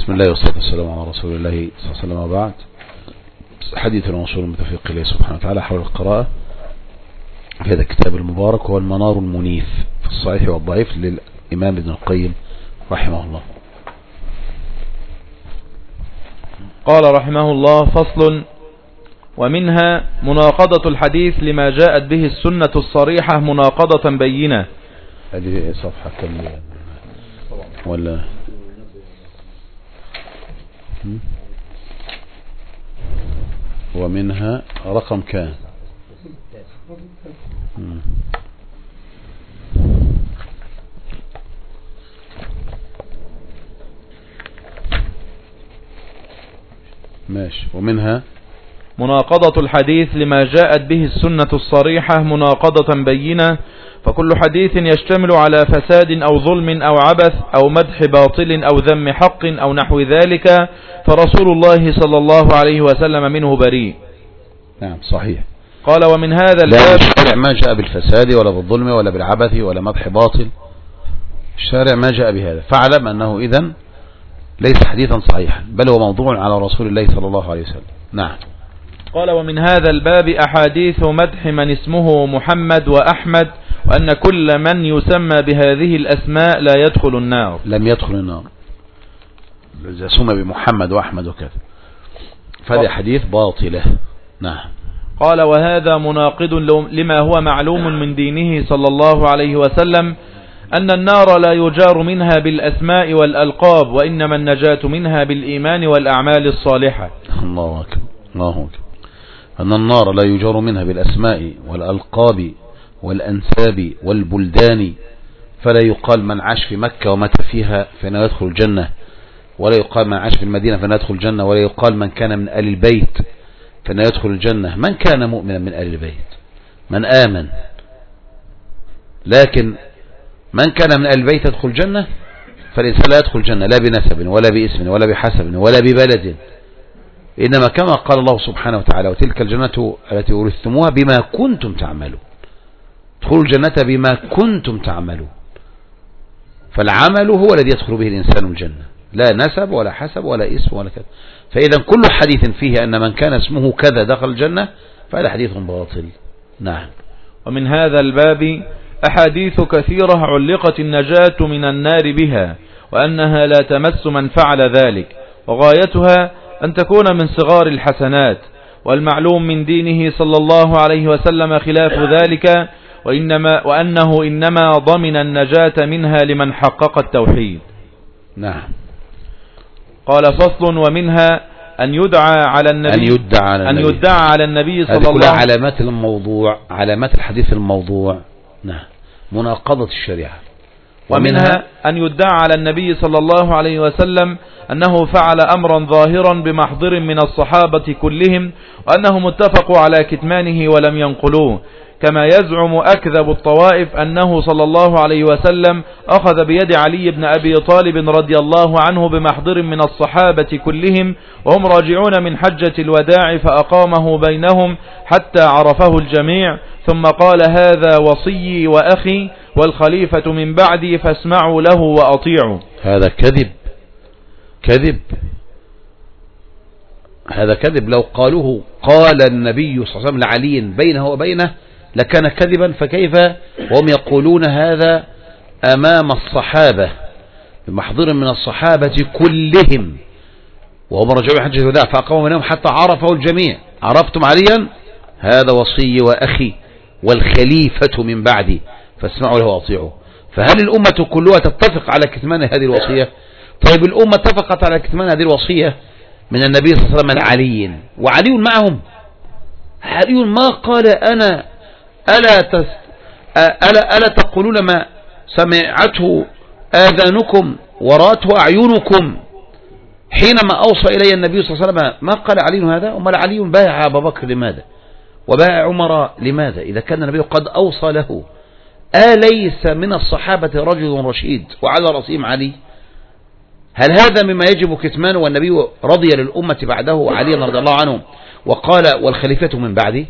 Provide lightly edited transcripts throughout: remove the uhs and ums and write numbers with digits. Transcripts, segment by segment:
بسم الله والصلاة والسلام على رسول الله صلى الله عليه وسلم وبعد. حديث الموصول المتفق إليه سبحانه وتعالى حول القراءة في هذا الكتاب المبارك، هو المنار المنيف في الصحيح والضعيف للإمام ابن القيم رحمه الله. قال رحمه الله: فصل: ومنها مناقضة الحديث لما جاءت به السنة الصريحة مناقضة بينة. هذه صفحة كم ولا ومنها رقم كام؟ ماشي. ومنها مناقضة الحديث لما جاءت به السنة الصريحة مناقضة بينة، فكل حديث يشتمل على فساد أو ظلم أو عبث أو مدح باطل أو ذم حق أو نحو ذلك فرسول الله صلى الله عليه وسلم منه بريء. نعم صحيح. قال: ومن هذا الباب الشارع ما جاء بالفساد ولا بالظلم ولا بالعبث ولا مدح باطل، الشارع ما جاء بهذا، فاعلم أنه إذن ليس حديثا صحيحا، بل هو موضوع على رسول الله صلى الله عليه وسلم. نعم. قال: ومن هذا الباب أحاديث مدح من اسمه محمد وأحمد، وأن كل من يسمى بهذه الأسماء لا يدخل النار. لم يدخل النار إذا سمى بمحمد وأحمد وكذا، فهذه حديث باطلة. نعم. قال: وهذا مناقض لما هو معلوم من دينه صلى الله عليه وسلم، أن النار لا يجار منها بالأسماء والألقاب، وإنما النجاة منها بالإيمان والأعمال الصالحة. الله أكبر الله أكبر. أن النار لا يجار منها بالأسماء والألقاب والأنساب والبلدان، فلا يقال من عاش في مكة ومات فيها فإنه يدخل الجنة، ولا يقال من عاش في المدينة فإنه يدخل الجنة، ولا يقال من كان من آل البيت فإنه يدخل الجنة. من كان مؤمنا من آل البيت من آمن، لكن من كان من آل البيت يدخل الجنة، فالإنسان لا يدخل الجنة لا بنسب ولا باسم ولا بحسب ولا ببلد، إنما كما قال الله سبحانه وتعالى: وتلك الجنة التي ورثتموها بما كنتم تعملون. ادخلوا الجنة بما كنتم تعملون، فالعمل هو الذي يدخل به الإنسان الجنة، لا نسب ولا حسب ولا اسم ولا كذا. فإذا كل حديث فيه أن من كان اسمه كذا دخل الجنة فهذا حديث باطل. نعم. ومن هذا الباب أحاديث كثيرة علقت النجاة من النار بها، وأنها لا تمس من فعل ذلك، وغايتها أن تكون من صغار الحسنات، والمعلوم من دينه صلى الله عليه وسلم خلاف ذلك، وأنه إنما ضمن النجاة منها لمن حقق التوحيد. نعم. قال: فصل: ومنها أن يدعى على النبي صلى الله عليه وسلم. علامات الموضوع، علامات الحديث الموضوع. نعم. مناقضة الشريعة. ومنها أن يدعى على النبي صلى الله عليه وسلم أنه فعل أمرا ظاهرا بمحضر من الصحابة كلهم، وأنهم اتفقوا على كتمانه ولم ينقلوه، كما يزعم أكذب الطوائف أنه صلى الله عليه وسلم أخذ بيد علي بن أبي طالب رضي الله عنه بمحضر من الصحابة كلهم وهم راجعون من حجة الوداع، فأقامه بينهم حتى عرفه الجميع، ثم قال: هذا وصي وأخي والخليفة من بعدي فاسمعوا له وأطيعوا. هذا كذب كذب، هذا كذب. لو قالوه قال النبي صلى الله عليه وسلم لعلي بينه وبينه لكان كذبا، فكيف وهم يقولون هذا أمام الصحابة بمحضر من الصحابة كلهم وهم رجعوا حجة الوداع فأقاموا بينهم حتى عرفه الجميع. عرفتم عليا؟ هذا وصي وأخي والخليفة من بعدي فاسمعوا له وأطيعوا. فهل الأمة كلها تتفق على كتمان هذه الوصية؟ طيب الأمة اتفقت على كتمان هذه الوصية من النبي صلى الله عليه وسلم علي، وعلي معهم. علي ما قال أنا ألا تقولون ما سمعته آذانكم وراته أعينكم حينما أوصى إلي النبي صلى الله عليه وسلم؟ ما قال علي هذا. أمال علي بايع أبا بكر لماذا؟ وبايع عمر لماذا إذا كان النبي قد أوصى له؟ أليس من الصحابة رجل رشيد وعلى رأسهم علي؟ هل هذا مما يجب كتمانه والنبي رضي للأمة بعده علي رضي الله عنه وقال والخليفة من بعدي؟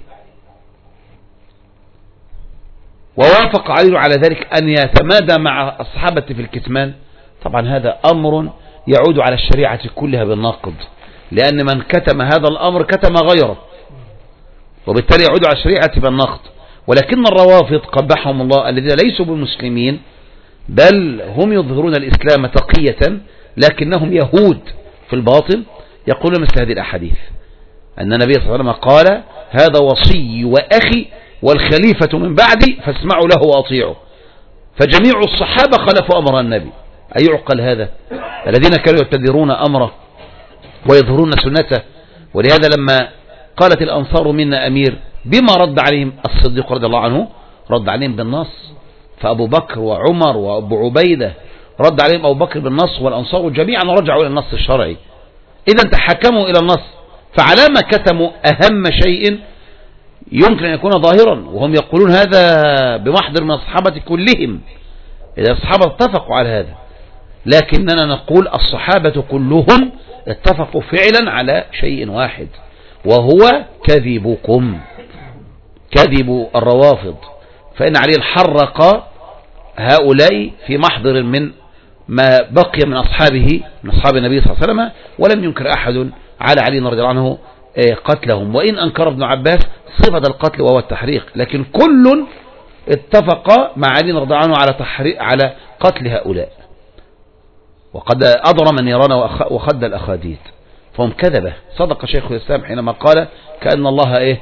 ووافق علي على ذلك أن يتمادى مع الصحابة في الكتمان. طبعا هذا أمر يعود على الشريعة كلها بالنقد، لأن من كتم هذا الأمر كتم غيره، وبالتالي يعود على الشريعة بالنقد. ولكن الروافض قبحهم الله الذين ليسوا بالمسلمين، بل هم يظهرون الإسلام تقية لكنهم يهود في الباطن، يقولون مثل هذه الأحاديث أن النبي صلى الله عليه وسلم قال: هذا وصي وأخي والخليفة من بعدي فاسمعوا له وأطيعوا. فجميع الصحابة خلفوا أمر النبي. أيعقل هذا؟ الذين كانوا يبتدرون أمره ويظهرون سنته. ولهذا لما قالت الأنصار منا أمير، بما رد عليهم الصديق رضي الله عنه؟ رد عليهم بالنص. فأبو بكر وعمر وأبو عبيدة رد عليهم أبو بكر بالنص، والأنصار جميعا رجعوا إلى النص الشرعي. إذا تحكموا إلى النص، فعلى ما كتموا أهم شيء يمكن أن يكون ظاهرا، وهم يقولون هذا بمحضر من الصحابة كلهم، إذا الصحابة اتفقوا على هذا. لكننا نقول الصحابة كلهم اتفقوا فعلا على شيء واحد، وهو كذبكم، كذب الروافض. فإن علي حرق هؤلاء في محضر من ما بقي من أصحابه، من أصحاب النبي صلى الله عليه وسلم، ولم ينكر أحد على علي رضي الله عنه قتلهم، وإن أنكر ابن عباس صفة القتل وهو التحريق، لكن كل اتفق مع علي رضي الله عنه على قتل هؤلاء، وقد أضرم النيران وخد الأخاديد، فهم كذبة. صدق شيخ الإسلام حينما قال: كأن الله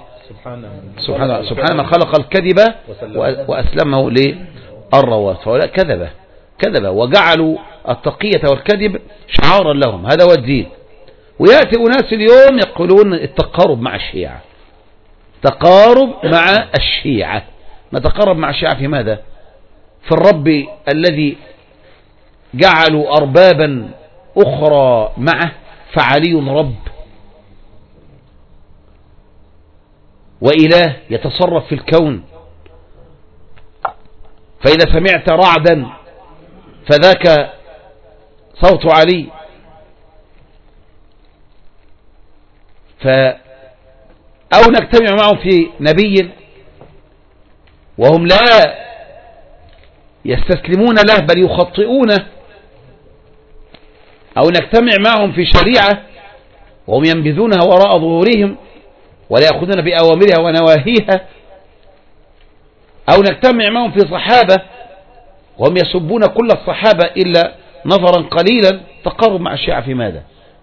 سبحانه ما خلق الكذب وأسلمه للروافض. فهؤلاء كذبة وجعلوا التقية والكذب شعارا لهم، هذا هو الدين. ويأتي أناس اليوم يقولون التقارب مع الشيعة، تقارب مع الشيعة. نتقارب مع الشيعة في ماذا؟ في الرب الذي جعلوا أربابا أخرى معه، فعلي رب وإله يتصرف في الكون، فإذا سمعت رعدا فذاك صوت علي. أو نجتمع معهم في نبي وهم لا يستسلمون له بل يخطئونه، أو نجتمع معهم في شريعة وهم ينبذونها وراء ظهورهم ولا يأخذون بأوامرها ونواهيها، أو نجتمع معهم في صحابة وهم يسبون كل الصحابة إلا نظرا قليلا. تقارب مع الشيعة في ماذا؟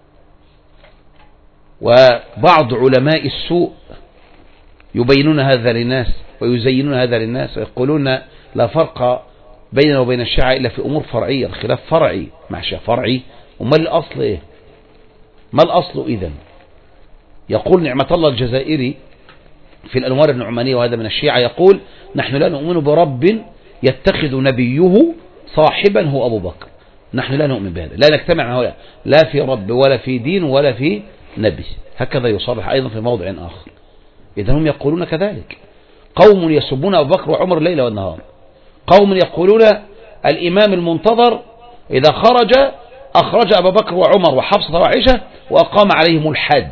وبعض علماء السوء يبينون هذا للناس ويزينون هذا للناس ويقولون لا فرق بيننا وبين الشيعة إلا في أمور فرعية، الخلاف فرعي مع الشيعة فرعي. وما الأصل إيه؟ ما الأصل إذن؟ يقول نعمة الله الجزائري في الأنوار النعمانية، وهذا من الشيعة، يقول: نحن لا نؤمن برب يتخذ نبيه صاحبا هو أبو بكر. نحن لا نؤمن بهذا، لا نجتمع معه لا في رب ولا في دين ولا في نبي. هكذا يصرح أيضا في موضع آخر. إذا هم يقولون كذلك. قوم يسبون أبو بكر وعمر الليل والنهار، قوم يقولون الإمام المنتظر إذا خرج أخرج أبو بكر وعمر وحفصة وعائشة وأقام عليهم الحد.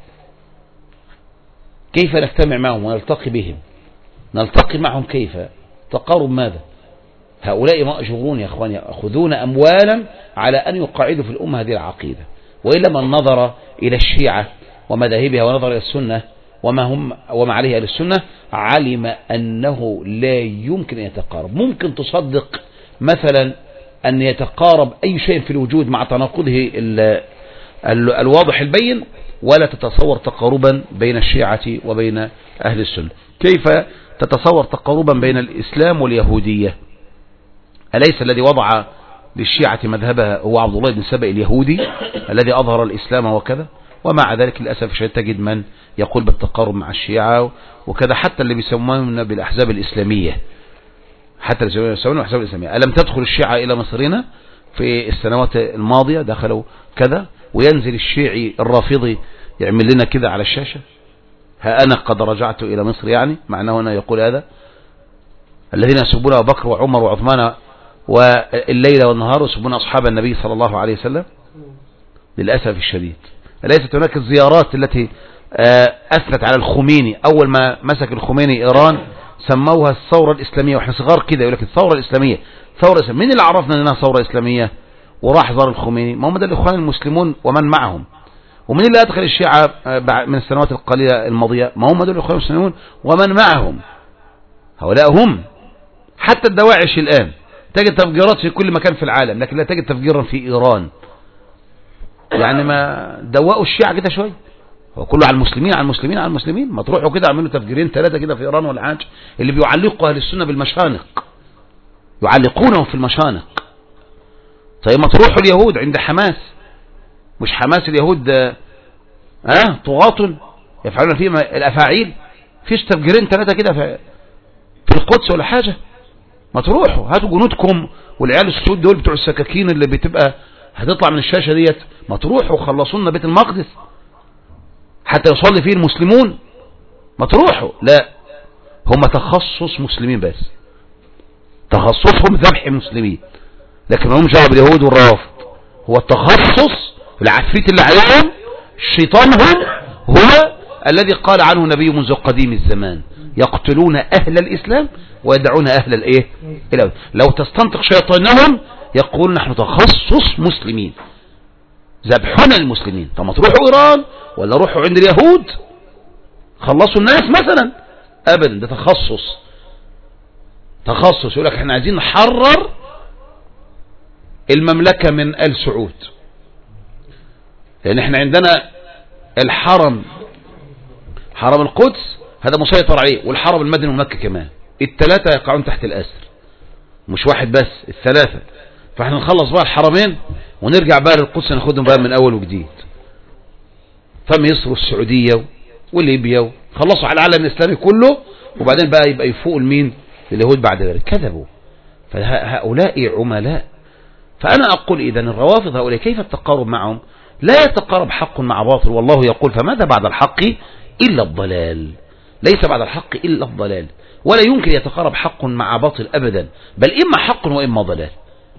كيف نجتمع معهم ونلتقي بهم؟ نلتقي معهم كيف؟ تقارب ماذا؟ هؤلاء مأجورون يا أخواني، يأخذون أموالا على أن يقعدوا في الأمة هذه العقيدة. وإلا من نظر إلى الشيعة ومذاهبها ونظر إلى السنة وما عليه أهل السنة علم أنه لا يمكن أن يتقارب. ممكن تصدق مثلا أن يتقارب أي شيء في الوجود مع تناقضه الواضح البين، ولا تتصور تقاربا بين الشيعة وبين أهل السنة. كيف تتصور تقاربا بين الإسلام واليهودية؟ أليس الذي وضع للشيعة مذهبها هو عبد الله بن سبأ اليهودي الذي أظهر الإسلام وكذا؟ ومع ذلك للأسف الشديد تجد من يقول بالتقارب مع الشيعة وكذا، حتى اللي بيسمون بالأحزاب الإسلامية، حتى اللي بيسمون بالأحزاب الإسلامية. ألم تدخل الشيعة إلى مصرنا في السنوات الماضية؟ دخلوا كذا، وينزل الشيعي الرافضي يعمل لنا كذا على الشاشة: ها أنا قد رجعت إلى مصر، يعني معناه هنا يقول هذا. الذين يسبون أبو بكر وعمر وعثمان والليل والنهار ويسبون أصحاب النبي صلى الله عليه وسلم. للأسف الشديد أليست هناك الزيارات التي أثنت على الخميني؟ أول ما مسك الخميني إيران سموها الثورة الإسلامية، وإحنا صغار كده يقول لك الثورة الإسلامية، ثورة إسلامية. مين اللي عرفنا أنها ثورة إسلامية؟ وراح زار الخميني، ما هم ده الإخوان المسلمون ومن معهم. ومن اللي أدخل الشيعة من السنوات القليلة الماضية؟ ما هم دول الإخوان المسلمون ومن معهم، هؤلاء هم. حتى الدواعش الآن تجد تفجيرات في كل مكان في العالم، لكن لا تجد تفجيرا في إيران. يعني ما دوقوا الشيعة كده شوية، هو كله على المسلمين على المسلمين على المسلمين. ما تروحوا كده اعملوا تفجيرين 3 كده في إيران ولا حاجة. اللي بيعلقوا أهل السنة بالمشانق، يعلقونهم في المشانق. طيب ما تروحوا اليهود عند حماس، مش حماس اليهود طغاة يفعلون فيهم الأفاعيل، فيش تفجيرين 3 كده في القدس ولا حاجة؟ ما تروحوا هاتوا جنودكم والعيال السود دول بتوع السكاكين اللي بتبقى هتطلع من الشاشة ديت، ما تروحوا خلصونا بيت المقدس حتى يصلي فيه المسلمون. ما تروحوا، لا، هم تخصص مسلمين بس، تخصصهم ذبح مسلمين، لكن هم جاب اليهود والرافض. هو التخصص العفريت اللي عليهم شيطانهم هو الذي قال عنه النبي منذ قديم الزمان: يقتلون أهل الإسلام ويدعون أهل الإيه؟ لو تستنطق شيطانهم يقول نحن تخصص مسلمين، ذبحنا المسلمين. طب ما تروحوا إيران ولا روحوا عند اليهود خلصوا الناس مثلا؟ أبدا، ده تخصص. يقول لك احنا عايزين نحرر المملكة من آل سعود، لأن احنا عندنا الحرم، حرم القدس هذا مسيطر عليه، والحرم المدني ومكة كمان، ال3 يقعون تحت الأسر، مش واحد بس، ال3. فاحنا نخلص بقى الحرمين ونرجع بقى للقدس ناخدهم بقى من أول وجديد. فمصر والسعودية وليبيا خلصوا على العالم الإسلامي كله، وبعدين بقى يبقى يفوق المين؟ اليهود بعد ذلك. كذبوا، فهؤلاء عملاء. فأنا أقول إذن الروافض هؤلاء كيف التقارب معهم؟ لا يتقارب حق مع باطل، والله يقول: فماذا بعد الحق إلا الضلال. ليس بعد الحق إلا الضلال، ولا يمكن يتقارب حق مع باطل أبدا، بل إما حق وإما ضلال،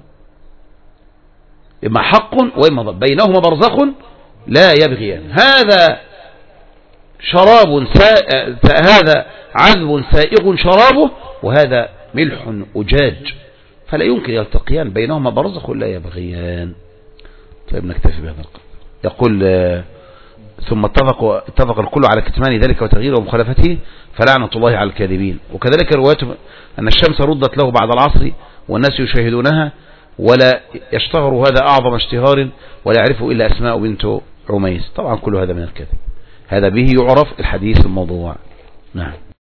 إما حق وإما ضلال، بينهما برزخ لا يبغيان. هذا شراب هذا عذب سائغ شرابه، وهذا ملح أجاج، فلا يمكن يلتقيان، بينهما برزخ لا يبغيان. طيب نكتفي بهذا القدر. يقول: ثم اتفق الكل على كتمان ذلك وتغييره ومخالفته، فلعنة الله على الكاذبين. وكذلك رواية أن الشمس ردت له بعد العصر والناس يشاهدونها ولا يشتهر هذا أعظم اشتهار ولا يعرفه إلا أسماء بنت عميس. طبعا كل هذا من الكذب، هذا به يعرف الحديث الموضوع. نعم.